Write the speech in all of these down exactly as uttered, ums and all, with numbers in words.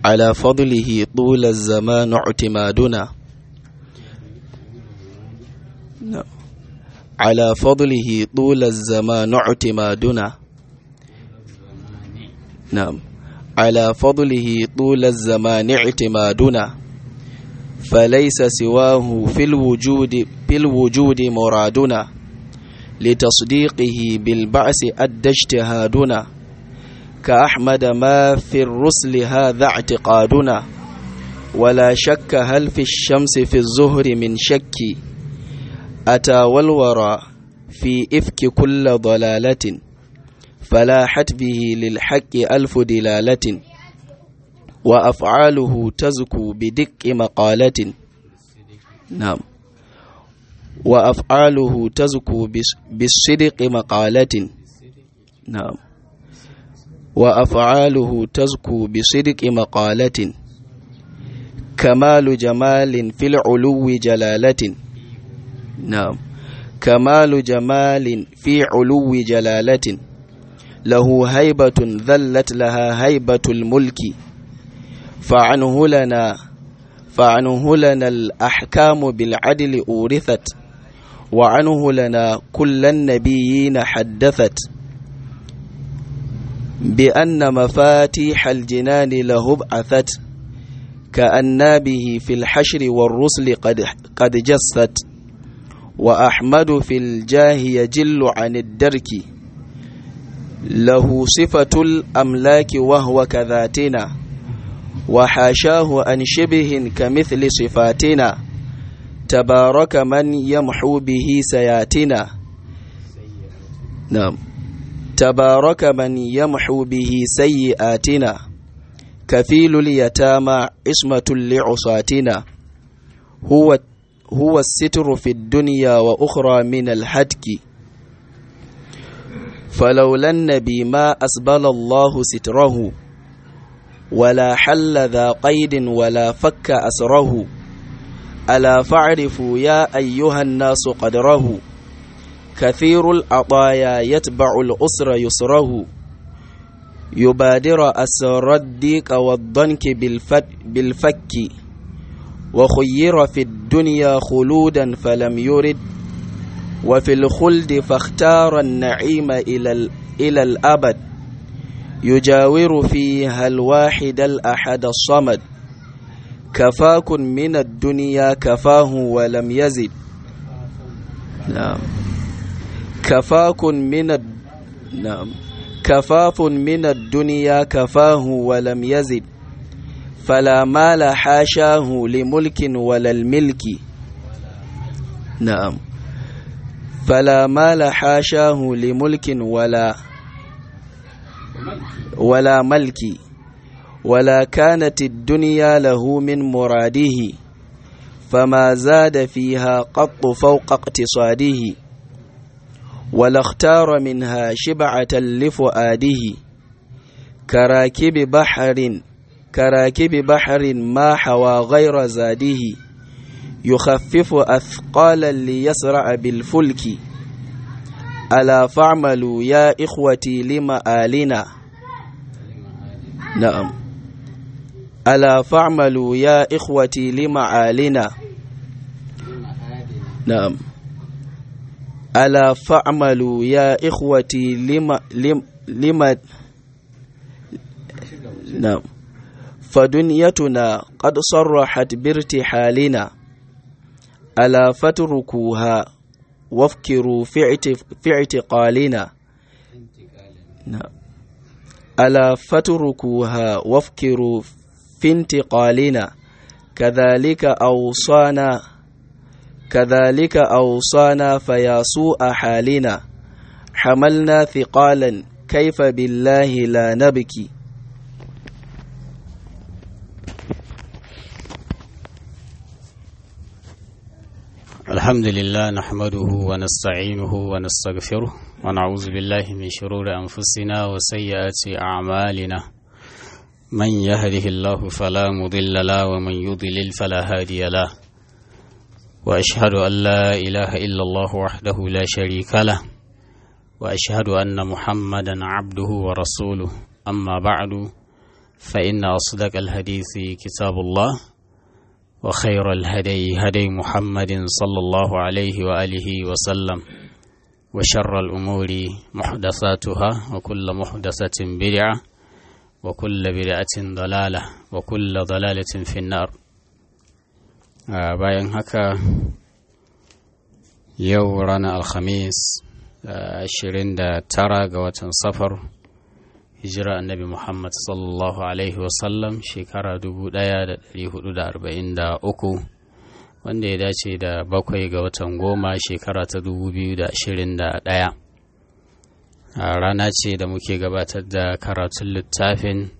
على فضله طول الزمان اعتمادنا على فضله طول الزمان اعتمادنا نعم على فضله طول الزمان اعتمادنا فليس سواه في الوجود في الوجود مرادنا لتصديقه بالبعث أدى اجتهادنا كأحمد ما في الرسل هذا اعتقادنا ولا شك هل في الشمس في الزهر من شك أتى والورى في إفك كل ضلالة فلاحت به للحق ألف دلالة وأفعاله تزكو بدق مقالة نعم وأفعاله تزكو بالصدق مقالة نعم وأفعاله تزكو بصدق مقالة كمال جمال في العلو جلالة نعم كمال جمال في علو جلالة له هيبة ذلت لها هيبة الملك فعنه لنا فعنه لنا الأحكام بالعدل أورثت وعنه لنا كل النبيين حدثت بأن مفاتيح الجنان له بعثت كأن به في الحشر والرسل قد, قد جست وأحمد في الجاه يجل عن الدرك له صفة الأملاك وهو كذاتنا وحاشاه عن شبه كمثل صفاتنا تبارك من يمحو به سياتنا نعم تبارك من يمحو به سيئاتنا كفيل اليتامى عصمة لعصاتنا هو هو الستر في الدنيا وأخرى من الهتك فلولا النبي ما أسبل الله ستره ولا حل ذا قيد ولا فك أسره ألا فاعرفوا يا أيها الناس قدره كثير العطايا يتبع الأسر يسره يبادر أسر الديك والضنك بالفك وخير في الدنيا خلودا فلم يرد وفي الخلد فاختار النعيم إلى, إلى الأبد يجاور فيها الواحد الأحد الصمد كفاك من الدنيا كفاه ولم يزد نعم كفاك من الد... نعم كفاف من الدنيا كفاه ولم يزد فلا مال حاشاه لملك ولا الملك نعم فلا مال حاشاه لملك ولا ولا ملك ولا كانت الدنيا له من مراده فما زاد فيها قط فوق اقتصاده ولا اختار منها شبعة لفؤاده كراكب بحر كراكب بحر ما حوى غير زاده يخفف أثقالا ليسرع بالفلك ألا فاعملوا يا إخوتي لمآلنا نعم ألا فاعملوا يا إخوتي لمعالنا نعم ألا فاعملوا يا إخوتي لما لم لما نعم فدنيتنا قد صرحت بارتحالنا ألا فتركوها وافكروا في اعتقالنا نعم ألا فتركوها وافكروا في انتقالنا كذلك أوصانا كذلك أوصانا فيا سوء حالنا حملنا ثقالا كيف بالله لا نبكي الحمد لله نحمده ونستعينه ونستغفره ونعوذ بالله من شرور أنفسنا وسيئات أعمالنا من يهده الله فلا مضل له ومن يضلل فلا هادي له وأشهد أن لا إله إلا الله وحده لا شريك له وأشهد أن محمدا عبده ورسوله أما بعد فإن أصدق الحديث كتاب الله وخير الهدي هدي محمد صلى الله عليه وآله وسلم وشر الأمور محدثاتها وكل محدثة بدعة وكل بدعة ضلالة وكل ضلالة في النار. bayan haka yau ranar alhamis ashirin da tara ga watan safar hijira annabi Muhammad sallallahu alaihi wasallam shekara dubu ɗaya da ɗari hudu da arba'in da uku wanda ya dace da bakwai ga watan goma shekara ta dubu biyu da ashirin da ɗaya. A rana ce da muke gabatar da karatun littafin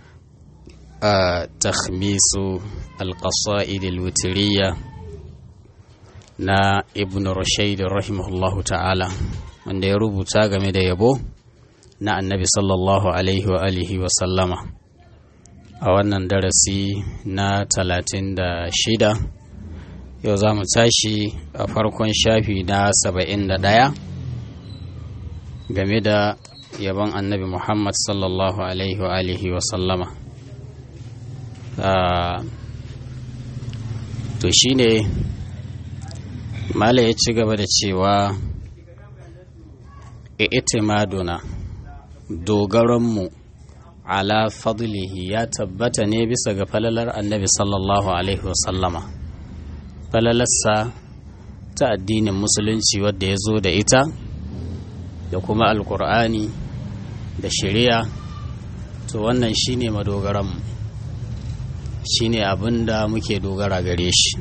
a takhmisu al-qasa'id al-witriyya na ibn Rushayd rahimahullahu ta'ala wanda ya rubuta game da yabo na annabi sallallahu alaihi wa alihi wa sallama. A wannan darasi na talatin da shida yau za mu tashi a farkon shafi na saba'in da ɗaya game da yabon annabi Muhammad sallallahu alaihi wa alihi wa sallama. To shi ne mala ya ci gaba da cewa i'timaduna dogaronmu ala fadlihi ya tabbata ne bisa ga falalar annabi sallallahu alaihi wa sallama, falalarsa ta addinin musulunci wadda ya zo da ita da kuma alkur'ani da shari'a. To wannan shine madogaranmu, shine abin da muke dogara gare shi.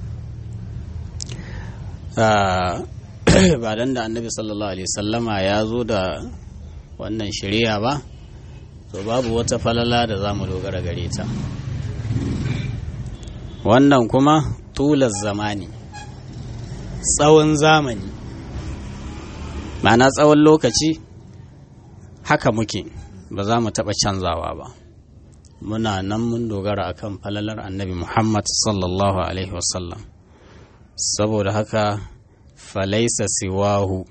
Ba dan da annabi sallallahu alaihi sallama ya zo da wannan shari'a ba, to babu wata falala da za mu dogara gare ta. Wannan kuma tular zamani, tsawon zamani, ma'ana tsawon lokaci haka muke, ba za mu taɓa canzawa ba. Muna nan mun dogara akan falalar annabi Muhammad sallallahu alaihi wasallam. Saboda haka falaisa siwahu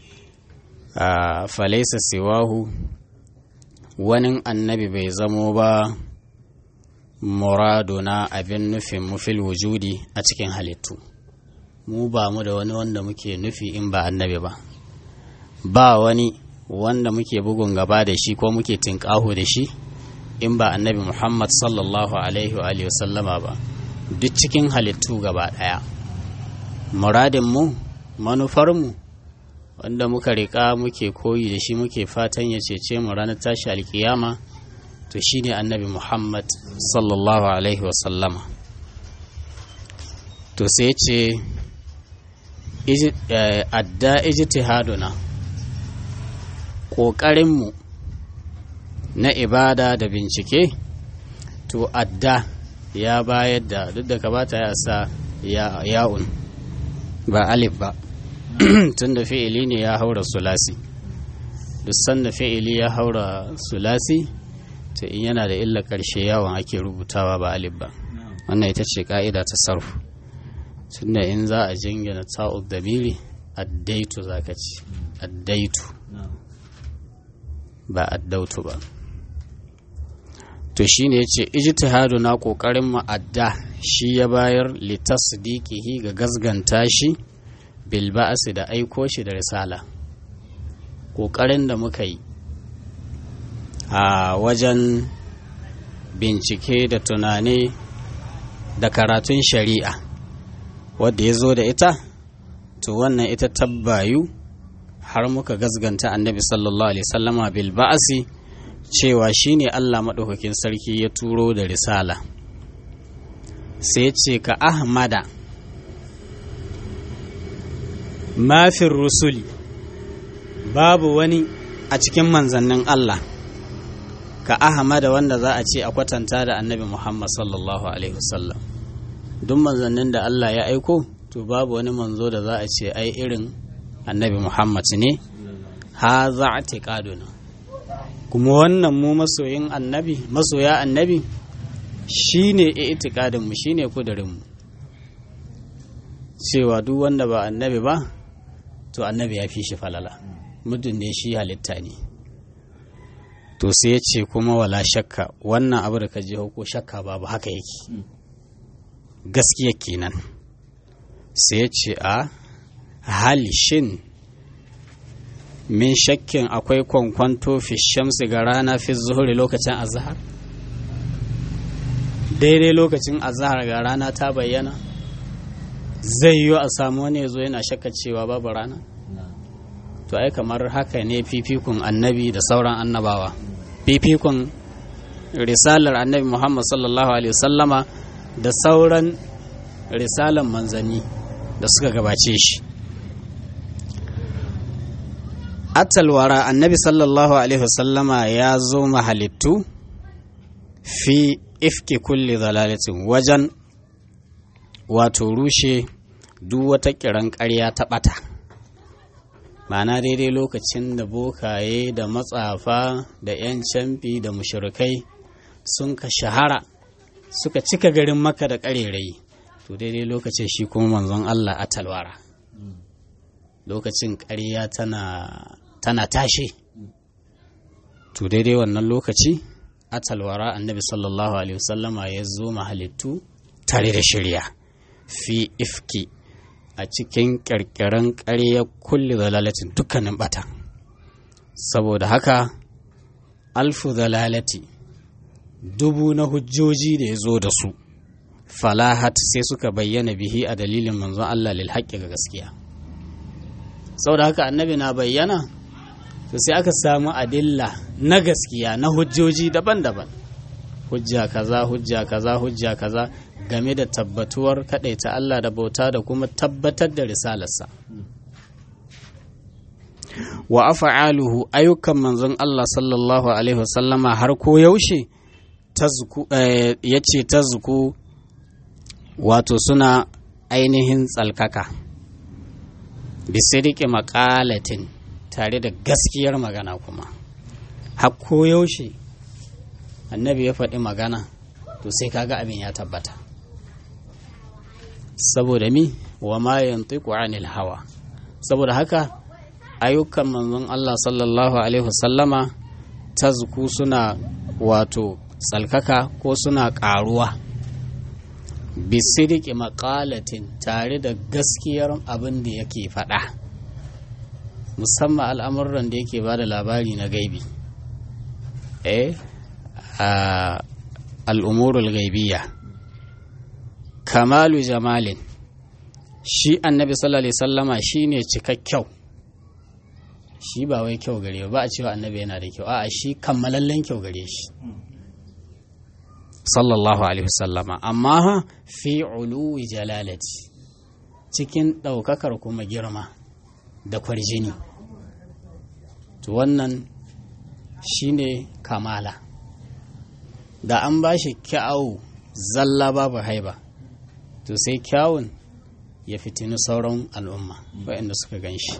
a falaisa siwahu wani annabi bai zamo ba muraduna abin nufin mu fil wujudi a cikin halittu. Mu ba mu da wani wanda muke nufi in ba annabi ba, ba wani wanda muke bugun gaba da shi ko muke tinƙaho da shi in ba annabi Muhammad sallallahu alaihi wa alihi wasallama ba. Duk cikin halittu gaba ɗaya muradinmu, manufarmu wanda muka riƙa muke koyi da shi muke fatan ya cece mu ranar tashi alkiyama, to shine annabi Muhammad sallallahu alaihi wasallama. To sai ce adda ijtihaduna, ƙoƙarinmu na ibada da bincike, to adda ya bayar da, duk da kamata ya sa ya'un ba alif ba tun da fi'ili ne ya haura sulasi. Duk sanda fi'ili ya haura sulasi to in yana da illa ƙarshe yawon ake rubutawa ba alif ba. Wannan ita ce ƙa'ida ta sarfu. Tunda in za a jingina ta'ud damiri addaitu zaka ci, addaitu ba addautu ba. To shine yace ijtihadu na kokarin mu adda shi ya bayar li tasdiqihi ga gazganta shi bil ba'si da aiko shi da risala. Kokarin da muka yi a wajen bincike da tunani da karatun shari'a wadda ya zo da ita, to wannan ita tabbayu har muka gazganta annabi sallallahu alaihi sallama bil ba'si cewa shine Allah maɗaukakin sarki ya turo da risala. Sai ce ka ahmada mafin rusuli, babu wani a cikin manzannin Allah ka ahmada wanda za a ce a kwatanta da annabi Muhammad sallallahu alaihi wasallam. Duk manzannin da Allah ya aiko, to babu wani manzo da za a ce ai irin annabi Muhammad ne. Ha za a tiƙaduna, kuma wannan mu masoyin annabi, masoya annabi shi ne itikadinmu, shi ne kudurinmu, cewa duk wanda ba annabi ba to annabi ya fi shi falala, muddin ne shi halitta ne. to sai ya ce kuma wala shakka wannan abu da ka je ko shakka babu haka yake gaskiya kenan. Sai ya ce a hal shin min shakkin akwai kwankwanto fi shamsi ga rana fi zuhuri lokacin azhar, daidai lokacin azhar ga rana ta bayyana zai yiwu a samu wani ya zo yana shakka cewa babu rana? To ai kamar haka ne fifikun annabi da sauran annabawa, fifikun risalar annabi Muhammad sallallahu alaihi wasallama da sauran risalan manzanni da suka gabace shi. Atalwara annabi sallallahu alaihi wasallama ya zo mahalittu fi ifki kulli zalalatin wajen wato rushe duk wata kiran ƙarya ta ɓata, ma'ana daidai lokacin da bokaye da matsafa da 'yan camfi da mushrikai sun ka shahara suka cika garin Makka da ƙarerayi, to daidai lokacin shi kuma manzon Allah a talwara, lokacin ƙarya tana tana tashi, to daidai wannan lokaci a talwara annabi sallallahu alaihi wasallama ya zo mahalittu tare da shirya fi ifki a cikin ƙirƙiran ƙarya kulli zalalatin dukkanin bata. Saboda haka alfu zalalati dubu na hujjoji da ya zo da su falahat sai suka bayyana bihi a dalilin manzon Allah lil haqqi ga gaskiya. Saboda haka annabi na bayyana to sai aka samu adilla na gaskiya na hujjoji daban-daban, hujja kaza hujja kaza hujja kaza game da tabbatuwar kadaita Allah da bauta da kuma tabbatar da risalarsa. Wa af'aluhu ayyukan manzon Allah sallallahu alaihi wasallama har ko yaushe tazku eh, yace tazku wato suna ainihin tsalkaka bisidiki maqalatin tare da gaskiyar magana, kuma har ko yaushe annabi ya faɗi magana to sai kaga abin ya tabbata. Saboda mi wa ma yantiqu anil hawa, saboda haka ayyukan manzon Allah sallallahu alaihi wasallama tazku suna wato tsalkaka ko suna ƙaruwa bisidiki maqalatin tare da gaskiyar abin da yake faɗa, musamman al'amuran da yake ba da labari na gaibi, eh al'umurul gaibiya. Kamalu jamalin, shi annabi sallallahu alaihi sallama shi ne cikakkau, shi ba wai kyau gare ba a cewa annabi yana da kyau, a shi kammalallen kyau gare shi sallallahu alaihi sallama, amma ha fi uluwi jalalati cikin ɗaukakar kuma girma da kwarjini, to wannan shine kamala. Da an ba shi kyawu zalla babu haiba, to sai kyawun ya fitini sauran al'umma waɗanda suka gan shi,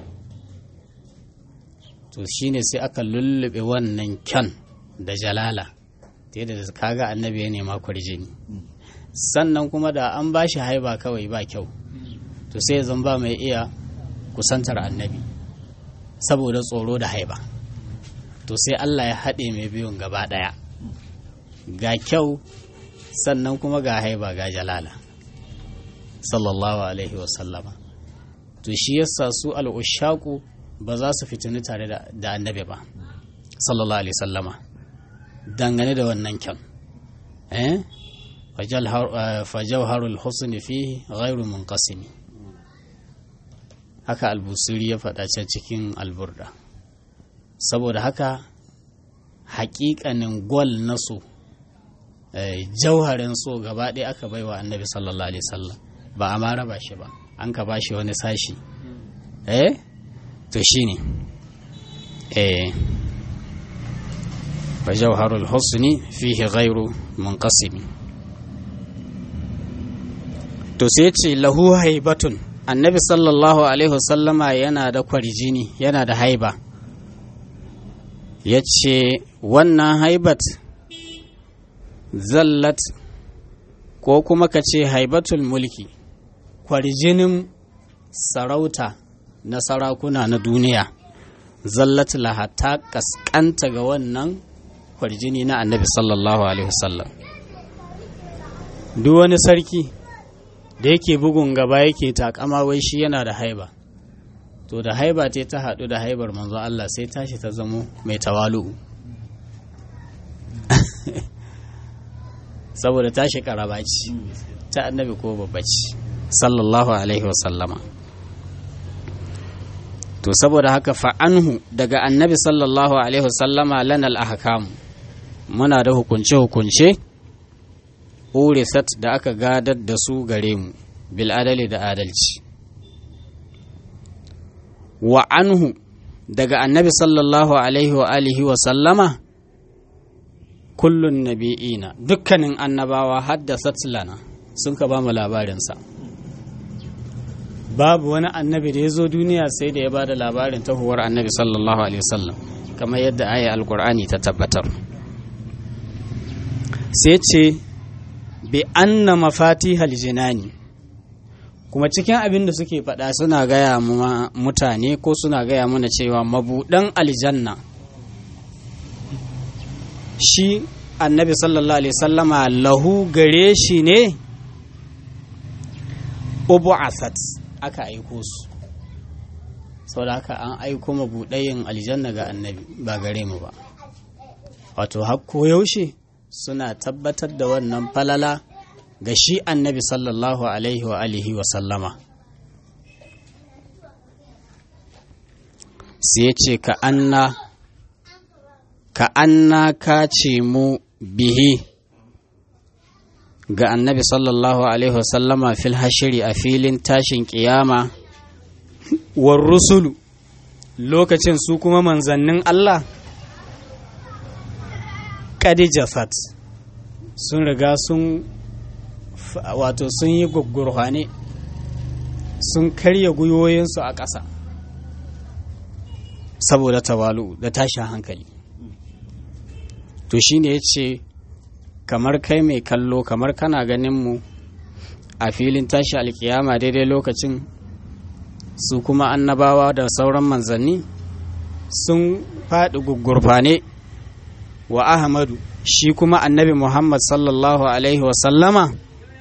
to shine sai aka lullube wannan kyan da jalala ta yadda da kaga annabi ya nema kwarjini. Sannan kuma da an ba shi haiba kawai ba kyau, to sai zan ba mai iya kusantar annabi saboda tsoro da haiba, to sai Allah ya haɗe mai biyun gaba ɗaya, ga kyau sannan kuma ga haiba ga jalala sallallahu alaihi wasallama. To shi yasa su al'ushaku ba za su fitini tare da annabi ba sallallahu alaihi wasallama dangane da wannan kyan, eh fajawharul husni fihi ghairu munqasimi, haka albusiri ya faɗa can cikin alburda. Saboda haka haƙiƙanin gwal na so, jauharin so gaba ɗaya aka baiwa annabi sallallahu alaihi wasallam, ba a ma raba shi ba, an ka ba shi wani sashi, eh to shine eh fajawharul husni fihi ghairu munqasimi. To sai ce lahu haibatun, annabi sallallahu alaihi wasallama yana da kwarjini, yana da haiba. Ya ce wannan haibat zallat, ko kuma ka ce haibatul mulki, kwarjinin sarauta na sarakuna na duniya, zallat laha ta kaskanta ga wannan kwarjini na annabi sallallahu alaihi wasallam. Duk wani sarki da yake bugun gaba yake takama wai shi yana da haiba, to da haiba ce ta haɗu da haibar manzo Allah sai tashi ta zamo mai tawalu'u saboda tashi karabaci ta annabi ko babbaci sallallahu alaihi wasallama. To saboda haka fa'anhu daga annabi sallallahu alaihi wasallama lanal ahkam, muna da hukunce-hukunce urisat da aka gadar da su gare mu bil adali da adalci. Wa anhu daga annabi sallallahu alaihi wa alihi wa sallama kullun nabi'ina, dukkanin annabawa haddasat lana sun ka ba mu labarinsa. Babu wani annabi da ya zo duniya sai da ya ba da labarin tahuwar annabi sallallahu alaihi wasallam, kamar yadda aya alkur'ani ta tabbatar. Sai ce bi anna mafatihal jinani, kuma cikin abin da suke faɗa suna gaya mutane ko suna gaya mana cewa mabuɗan aljanna shi annabi sallallahu alaihi sallama lahu gare shi ne ubu'asat, aka aiko su. sau da haka an aiko mabuɗayin aljanna ga annabi ba gare mu ba. Wato hakko yaushe suna tabbatar da wannan falala ga shi annabi sallallahu alaihi wa alihi wa sallama. Sai ce ka anna ka anna ka ce mu bihi ga annabi sallallahu alaihi wa sallama fil hashiri a filin tashin kiyama, war rusulu lokacin su kuma manzannin Allah kadijafat sun riga sun wato sun yi gwaggurhane, sun karya gwiwoyinsu a ƙasa saboda tawalu da tashin hankali. To shine ya ce kamar kai mai kallo, kamar kana ganin mu a filin tashi alkiyama daidai lokacin su kuma annabawa da sauran manzanni sun faɗi gwaggurfane wa Ahmadu shi kuma annabi Muhammad sallallahu alaihi wasallama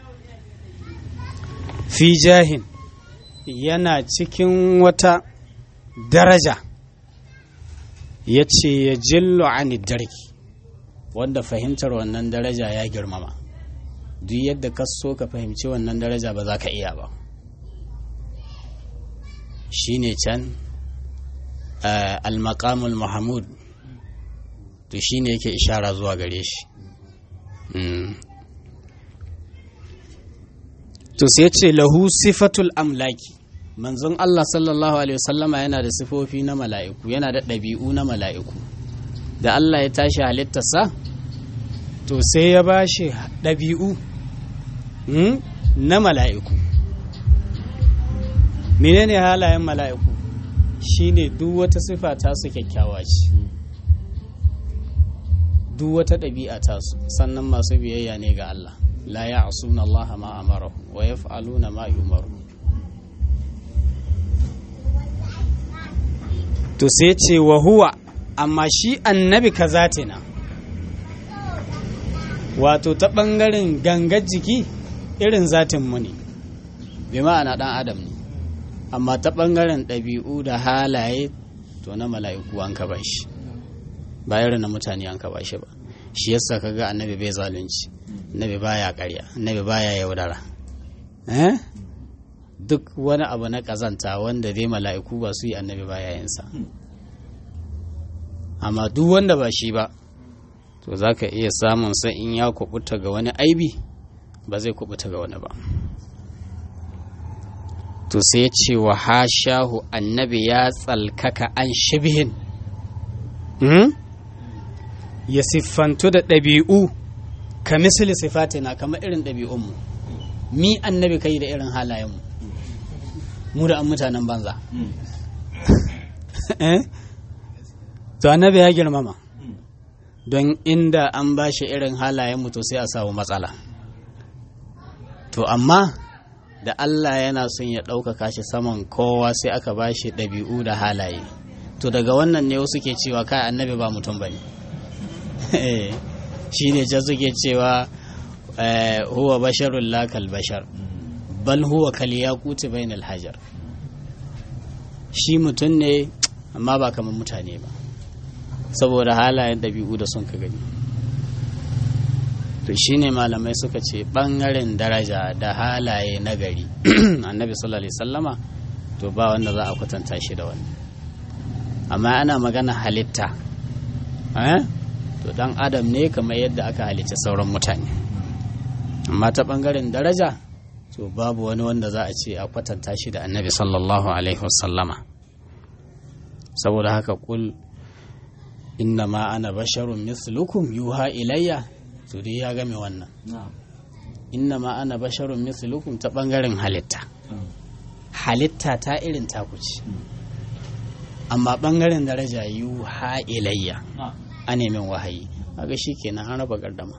fi jahin yana cikin wata daraja, ya ce ya jillu ani darki, wanda fahimtar wannan daraja ya girmama. Duk yadda ka so ka fahimci wannan daraja ba za ka iya ba. Shi ne can al-maqamul mahmud, to shi ne yake ishara zuwa gare shi. To sai ce lahu sifatul amlaki, manzon Allah sallallahu alaihi wasallama yana da sifofi na mala'iku, yana da ɗabi'u na mala'iku. Da Allah ya tashi halittarsa to sai ya ba shi ɗabi'u na mala'iku. Menene halayen mala'iku? Shine duk wata sifa ta su kyakkyawa ce, duk wata ɗabi'a ta su, sannan masu biyayya ne ga Allah. La ya'suna Allah ma amarahu wa yaf'aluna ma yumaru. To sai ce wa huwa, amma shi annabi kazatina, wato ta ɓangaren gangar jiki irin zatinmu ne, bi ma'ana ɗan adam ne, amma ta ɓangaren ɗabi'u da halaye to na mala'iku an ka bashi, ba irin na mutane an ka bashi ba. Shi yasa kaga annabi bai zalunci, annabi baya ƙarya, annabi baya yaudara. eh duk wani abu na ƙazanta wanda dai mala'iku ba su yi, annabi baya yin sa. Amma duk wanda ba shi ba to zaka iya samun sa in ya kubuta ga wani aibi ba zai kubuta ga wani ba. To sai ya ce wa hashahu, annabi ya tsalkaka an shibihin, hmm? ya siffantu da ɗabi'u ka misali sifatina, kama irin ɗabi'unmu. Mi annabi kai da irin halayenmu, mu da an mutanen banza. To annabi ya girmama, don inda an ba shi irin halayenmu to sai a samu matsala. To amma da Allah yana son ya ɗaukaka shi saman kowa sai aka ba shi ɗabi'u da halaye. To daga wannan ne wasu ke cewa kai annabi ba mutum ba ne. shi ne can suke cewa huwa basharun lakal bashar bal huwa kal yaquti bainal hajar, shi mutum ne amma ba kamar mutane ba saboda halayen ɗabi'u da sun ka gani. To shi ne malamai suka ce ɓangaren daraja da halaye na gari annabi sallallahu alaihi sallama to ba wanda za a kwatanta shi da wani. Amma ana magana halitta to dan adam ne kamar yadda aka halicci sauran mutane, amma ta ɓangaren daraja to babu wani wanda za a ce a kwatanta shi da annabi sallallahu alaihi wasallama. Saboda haka kul inna ma ana basharun mislukum yuha ilayya, to dai ya game wannan. Inna ma ana basharun mislukum ta bangaren halitta, halitta ta irin taku ce, amma bangaren daraja yuha ilayya a nemin wahayi, aga shi kenan an raba gardama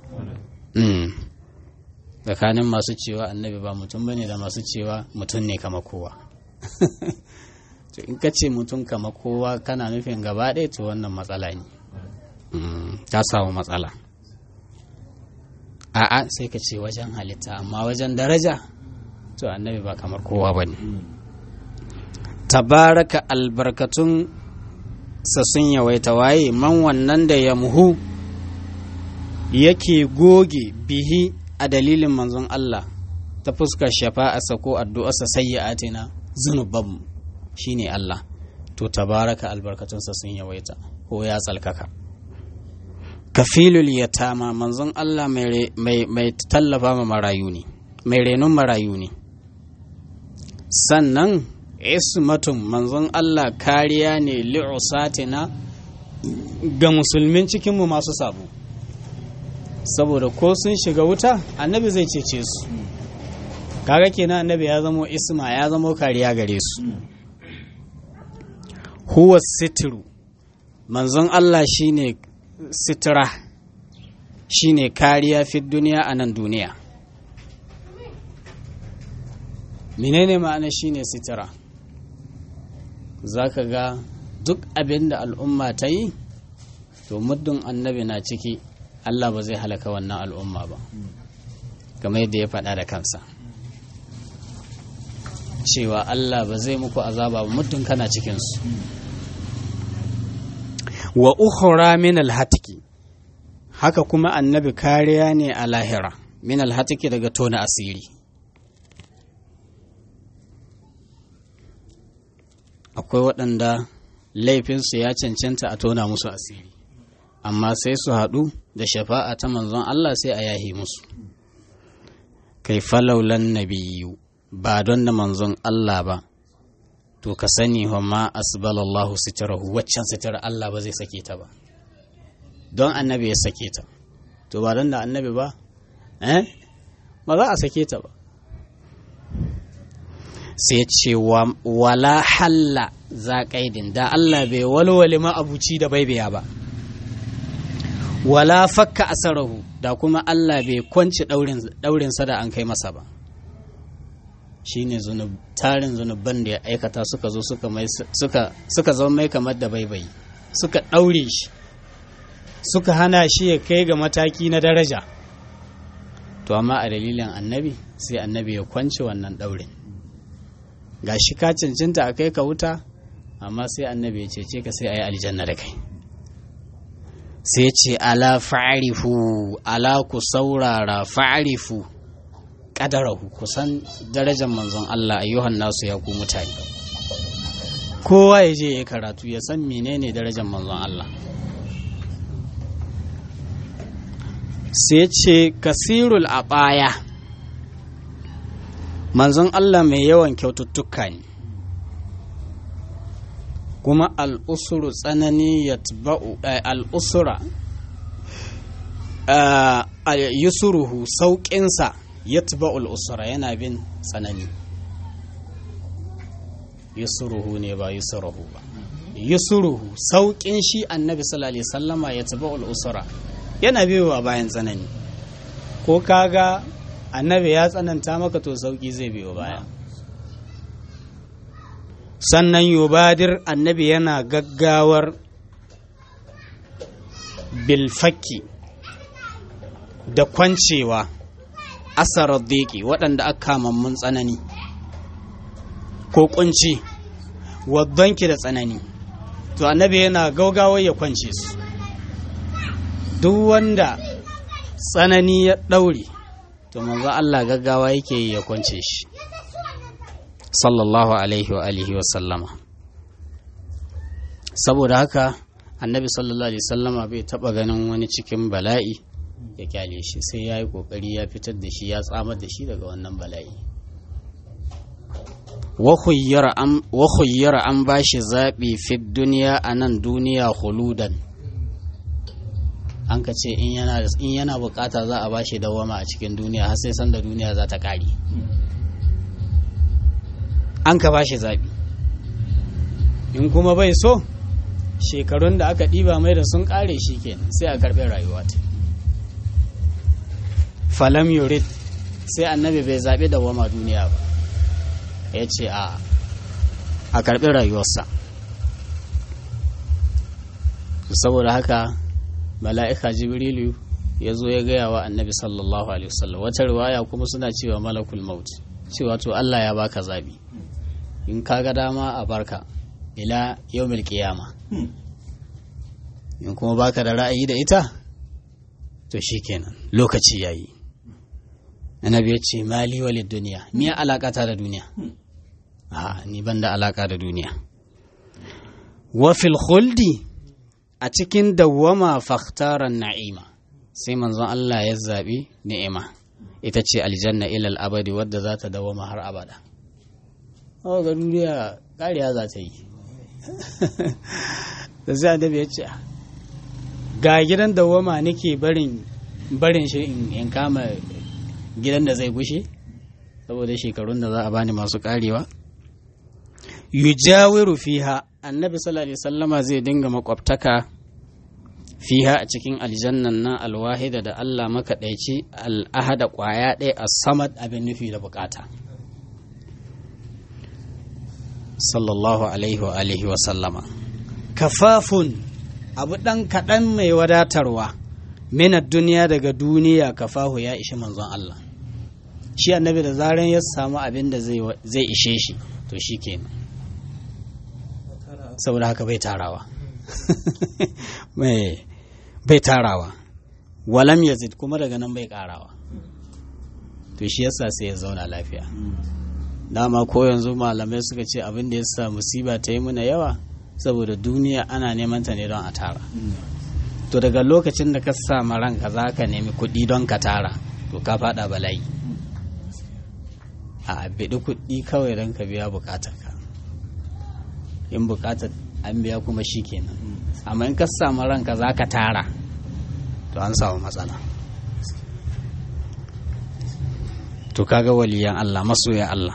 tsakanin masu cewa annabi ba mutum bane da masu cewa mutum ne kama kowa. To in ka ce mutum kama kowa kana nufin gaba ɗaya, to wannan matsala ne, ta samu matsala. A'a sai ka ce wajen halitta, amma wajen daraja to annabi ba kamar kowa ba ne. Tabaraka albarkatun sa sun yawaita, waye man wannan da ya muhu yake goge bihi a dalilin manzon Allah ta fuskar shafa'arsa ko addu'arsa sayyi'atina zunubanmu shine Allah, to tabaraka albarkatunsa sun yawaita ko ya tsalkaka. Kafilul yatama manzon Allah mai mai tallafa ma marayu ne, mai renon marayu ne. Sannan ismatun manzon Allah kariya ne li'usatina ga musulmin cikinmu masu sabo, saboda ko sun shiga wuta annabi zai cece su, kaga kenan annabi ya zamo isma, ya zamo kariya gare su. Huwa sitru manzon Allah shine sitira, shine kariya fi duniya a nan duniya. Menene ma'ana shine sitira? Zaka ga duk abin da al'umma ta yi, to muddin annabi na ciki Allah ba zai halaka wannan al'umma ba, kamar yadda ya faɗa da kansa cewa Allah ba zai muku azaba ba muddin kana cikinsu. Wa ukhra min al-hatiki, haka kuma annabi kariya ne a lahira, min al-hatiki daga tona asiri. Akwai waɗanda laifinsu ya cancanta a tona musu asiri, amma sai su haɗu da shafa'a ta manzon Allah sai a yahi musu. Kai falaulan nabiyu, ba don da manzon Allah ba, to ka sani wa ma asbalallahu sitarahu, waccan sitar Allah ba zai sake ta ba, don annabi ya sake ta, to ba don da annabi ba eh ba za a sake ta ba. Sai ce wala halla za ƙaidin, da Allah bai walwale ma abuci da bai biya ba, wala fakka asarahu, da kuma Allah bai kwanci ɗaurinsa da an kai masa ba. Shi ne tarin zunuban da ya aikata suka zo suka zama mai kamar da baibayi, suka ɗaure shi, suka hana shi ya kai ga mataki na daraja. To amma a dalilin annabi sai annabi ya kwanci wannan ɗaurin. Ga shi ka cancanta a kai ka wuta, amma sai annabi ya cece ka sai a yi aljanna da kai. Sai ce ala fa'arifu, ala ku saurara, fa'arifu ƙadarahu, kusan darajar manzon Allah ayyuhan nasu ya ku mutane. Kowa ya je ya karatu ya san menene darajar manzon Allah. Sai ce kasirul abaya, manzon Allah mai yawan kyaututtuka ne, kuma al'usuru tsanani ya tba'u al'usura yusuruhu sauƙinsa ya tba'ul usura yana bin tsanani. Yusuruhu ne ba yusuruhu ba, yusuruhu sauƙin shi annabi sallallahu alaihi wasallama ya tba'ul usura yana biyowa bayan tsanani. Ko kaga annabi ya tsananta maka, to sauƙi zai biyo baya. Sannan yubadir, annabi yana gaggawar bilfakki da kwancewa asarar deki waɗanda aka mammun tsanani ko kunci waddanki da tsanani to annabi yana gaugawar ya kwance su duk wanda tsanani ya ɗaure to manzo Allah gaggawa yake ya kwance shi sallallahu alaihi wa alihi wa sallama. Saboda haka annabi sallallahu alaihi sallama bai taba ganin wani cikin bala'i ya kyale shi, sai ya yi kokari ya fitar da shi, ya tsamar da shi daga wannan bala'i. wa khuyyara an bashi zaɓi fi duniya a nan duniya huludan, an ka ce in yana bukata za a bashi dawama a cikin duniya har sai sanda duniya za ta ƙare, an ka bashi zaɓi. In kuma bai so, shekarun da aka ɗiba mai da sun ƙare shi kenan sai a karɓi rayuwa ta. Falam yurid, sai annabi bai zaɓi dawama duniya ba, ya ce a a karɓi rayuwarsa. Saboda haka mala'ika jibrilu ya zo ya gaya wa annabi sallallahu alaihi wasallam. Wata riwaya kuma suna cewa malakul maut, cewa to Allah ya baka zabi, in ka ga dama a barka ila yawmil qiyama, in kuma baka da ra'ayi da ita to shikenan lokaci yayi. Annabi ya ce mali walid duniya, me ya alaka ta da duniya? a ni ban da alaka da duniya. Wa fil khuldi, a cikin dawwama fakhtaran na'ima, sai manzon Allah ya zabi ni'ima, ita ce aljanna ilal abadi, wadda za ta dawwama har abada. Oh, ga duniya kariya za ta yi. Da sai annabi ya ce ga gidan dawwama nake barin barin shi in kama gidan da zai gushe saboda shekarun da za a bani masu karewa. Yujawiru fiha, annabi sallallahu alaihi wasallama zai dinga makwabtaka fiha a cikin aljannan nan alwahida da Allah makaɗaici, al'ahada ƙwaya ɗaya, a samad abin nufi da bukata. Sallallahu alaihi wa alihi wa sallama. Kafafun, abu ɗan kaɗan mai wadatarwa, minar duniya daga duniya, kafahu ya ishi manzon Allah. Shi annabi da zaran ya samu abin da zai ishe shi to shi kenan, saboda haka bai tarawa. bai tarawa walam yazid, kuma daga nan bai karawa. To shi yasa sai ya zauna lafiya. Dama ko yanzu malamai suka ce abin da yasa musiba ta yi muna yawa saboda duniya ana neman ta ne don a tara. To daga lokacin da ka samu ranka za ka nemi kuɗi don ka tara, to ka faɗa bala'i. A biɗi kuɗi kawai don ka biya bukatarka, in bukatar an biya kuma shi kenan. Amma in ka samu ranka za ka tara, to an samu matsala. To kaga waliyan Allah, masoya Allah.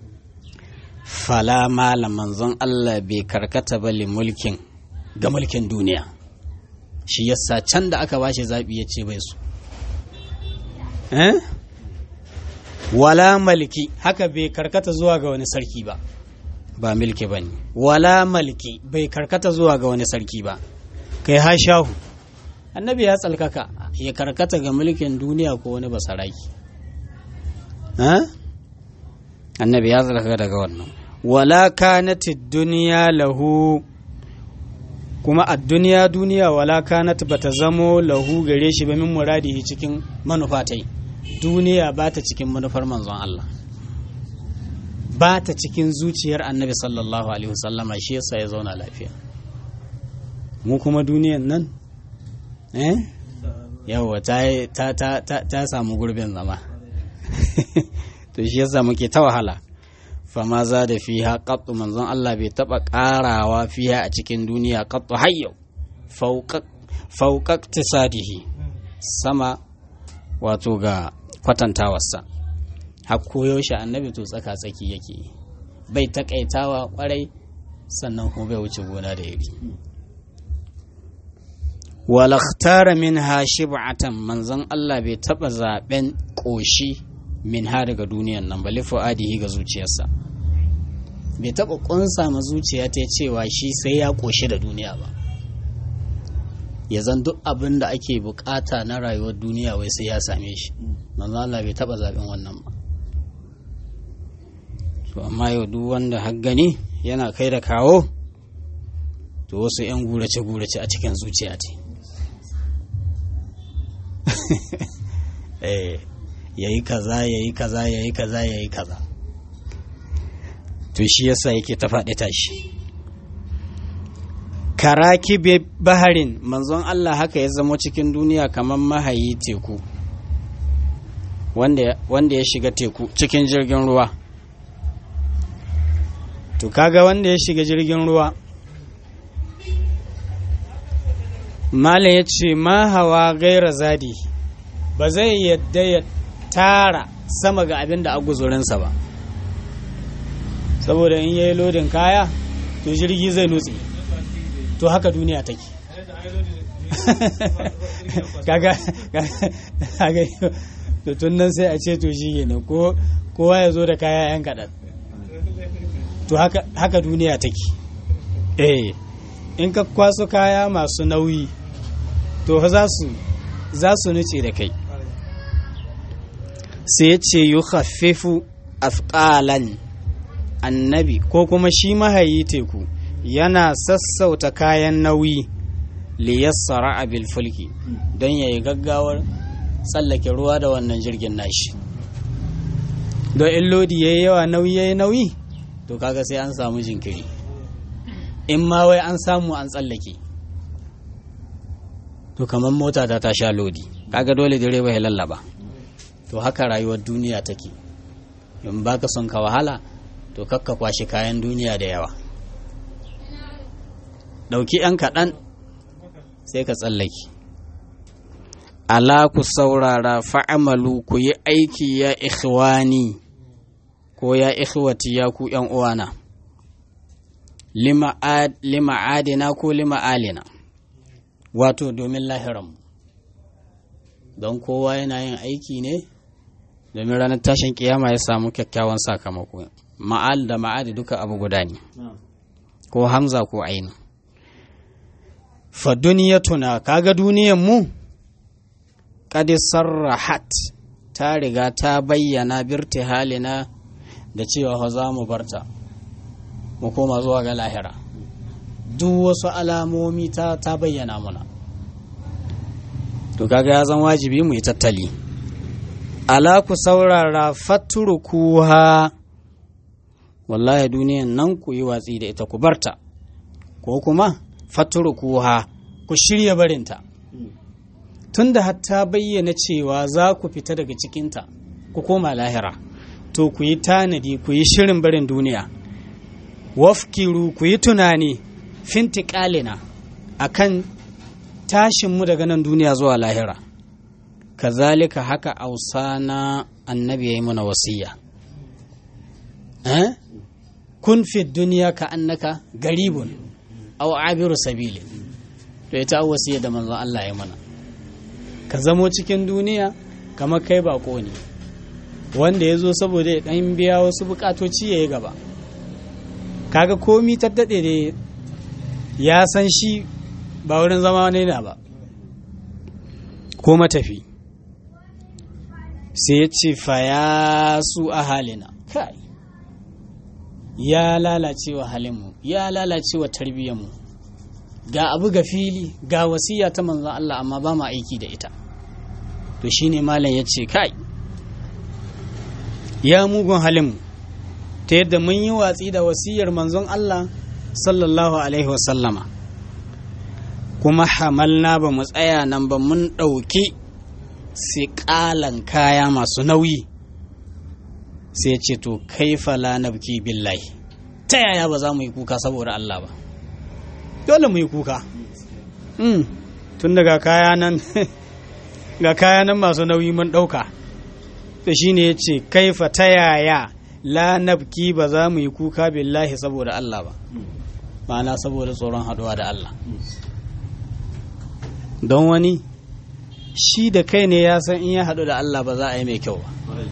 Fala mala, manzon Allah bai karkata ba li mulkin, ga mulkin duniya. Shi yasa can da aka bashi zaɓi ya ce bai so. Eh? Wala malki, haka bai karkata zuwa ga wani sarki ba. Ba milki ba ne. Wala malki, bai karkata zuwa ga wani sarki ba. Kai hashahu, annabi ya tsalkaka ya karkata ga mulkin duniya ko wani basaraki. Ha? Annabi ya tsalkaka daga wannan. Wala kanatid duniya lahu, kuma a duniya duniya wala kanat bata zamo lahu gare shi ba, min muradihi cikin manufatai. Duniya ba ta cikin manufar manzon Allah, ba ta cikin zuciyar annabi sallallahu alaihi wasallama, shi yasa ya zauna lafiya. Mu kuma duniyan nan eh yawa ta ta ta ta, ta samu gurbin zama. To shi yasa muke ta wahala. Fama za da fiha qattu, manzon Allah bai taba karawa fiha a cikin duniya qattu hayyo fawqa fawqa iktisadihi, sama wato ga kwatantawarsa. Har koyaushe annabi to tsaka tsaki yake, bai takaitawa kwarai sannan kuma bai wuce gona da iri. Wala ikhtara minha shib'atan, manzon Allah bai taba zaben koshi minha daga duniyan nan, bali fu'adihi ga zuciyarsa. Bai taba kunsa ma zuciya ta cewa shi sai ya koshi da duniya ba. ya zan duk abin da ake bukata na rayuwar duniya wai sai ya same shi manzo Allah bai taba zaben wannan ba to amma yau duk wanda har gani yana kai da kawo to wasu yan gurace gurace a cikin zuciya ce eh yayi kaza yayi kaza yayi kaza yayi kaza to shi yasa yake ta faɗi tashi karaki baharin manzon Allah haka ya zama cikin duniya kamar mahayi teku wanda wanda ya shiga teku cikin jirgin ruwa to kaga wanda ya shiga jirgin ruwa malam ya ce ma hawa gaira zadi ba zai yadda ya tara sama ga abin da aguzurinsa ba saboda in yayi lodin kaya to jirgi zai nutse to haka duniya take kaga kaga to tun nan sai a ce to shi ne ko kowa ya zo da kaya yan kaɗan to haka haka duniya take eh in ka kwaso kaya masu nauyi to za su za su nuce da kai sai ya ce yukhaffifu afqalan annabi ko kuma shi mahayi teku yana sassauta kayan nauyi liyassara bil fulki don yayi gaggawar tsallake ruwa da wannan jirgin nashi don in lodi yayi yawa nauyi yayi nauyi to kaga sai an samu jinkiri in ma wai an samu an tsallake to kamar mota ta ta sha lodi kaga dole direba ya lallaba to haka rayuwar duniya take in baka son ka wahala to kakka kwashi kayan duniya da yawa ɗauki ‘yan kaɗan sai ka tsallake ala ku saurara fa'amalu ku yi aiki ya ikhwani ko ya ikhwati ya ku ‘yan uwana lima adina ko lima alina wato domin lahiranmu don kowa yana yin aiki ne domin ranar tashin kiyama ya samu kyakkyawan sakamako ma'al da ma'adi duka abu guda ne ko hamza ko aini fa duniyatuna kaga duniyan mu qad sarrahat ta riga ta bayyana birtihalina da cewa fa za mu barta mu koma zuwa ga lahira duk wasu alamomi ta ta bayyana muna to kaga ya zan wajibi mu yi tattali ala ku saurara fatrukuha wallahi duniyan nan ku yi watsi da ita ku barta ko kuma fatrukuha ku shirya barinta tunda hatta bayyana cewa za ku fita daga cikinta ku koma lahira to ku yi tanadi ku yi shirin barin duniya wafkiru ku yi tunani fintiƙalina akan tashin mu daga nan duniya zuwa lahira kazalika haka ausana annabi ya yi mana wasiya eh kun fi duniya ka annaka garibun aw abiru sabili to ita wasiya da manzon Allah ya mana ka zamo cikin duniya kamar kai bako ne wanda ya zo saboda ya dan biya wasu bukatoci ya yi gaba kaga komi ta daɗe ne ya san shi ba wurin zama wani na ba ko matafi sai ya ce fa ya su a halina kai ya lalace wa halinmu ya lalace wa tarbiyyarmu ga abu ga fili ga wasiya ta manzon Allah amma ba ma aiki da ita to shine malam ya ce kai ya mugun halinmu ta yadda mun yi watsi da wasiyar manzon Allah sallallahu alaihi wasallama kuma hamalna ba mu tsaya nan ba mun ɗauki siƙalan kaya masu nauyi sai ce to kaifa la nabki billahi ta yaya ba za mu yi kuka saboda Allah ba dole mu yi kuka mm. tun daga kaya nan ga kaya nan masu nauyi mun ɗauka to shine ya ce kaifa ta yaya la nabki ba za mu yi kuka billahi saboda Allah ba ma'ana saboda tsoron haɗuwa da Allah don wani shi da kai ne ya san in ya haɗu da Allah ba za a yi mai kyau ba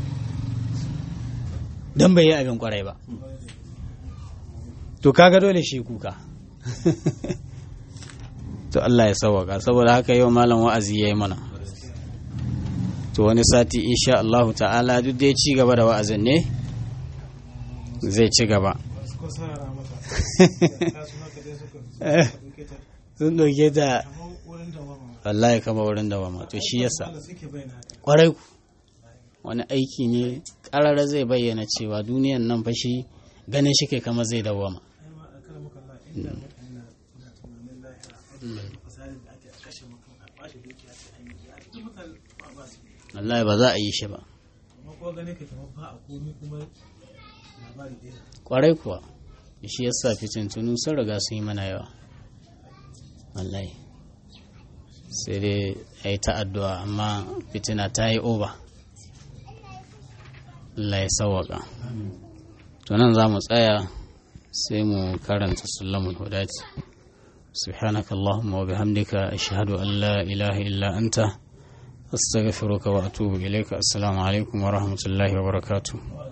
don bai yi abin kwarai ba to kaga dole shi kuka to Allah ya sauwaka saboda haka yau malam wa'azi yayi mana to wani sati insha Allah ta'ala duk dai ci gaba da wa'azin ne zai ci gaba sun doke ta wallahi kama wurin dawama to shi yasa kwarai wani aiki ne karara zai bayyana cewa duniyan nan fa shi ganin shi kai kama zai dawama wallahi ba za a yi shi ba kwarai kuwa shi yasa fitintunu sun riga sun yi mana yawa wallahi sai dai a yi ta'addu'a amma fitina ta yi oba Allah ya sawaka to nan za mu tsaya sai mu karanta sulamul hudati subhanaka allahumma wa bihamdika ashhadu an la ilaha illa anta astaghfiruka wa atubu ilayka assalamu alaikum wa rahmatullahi wa barakatuh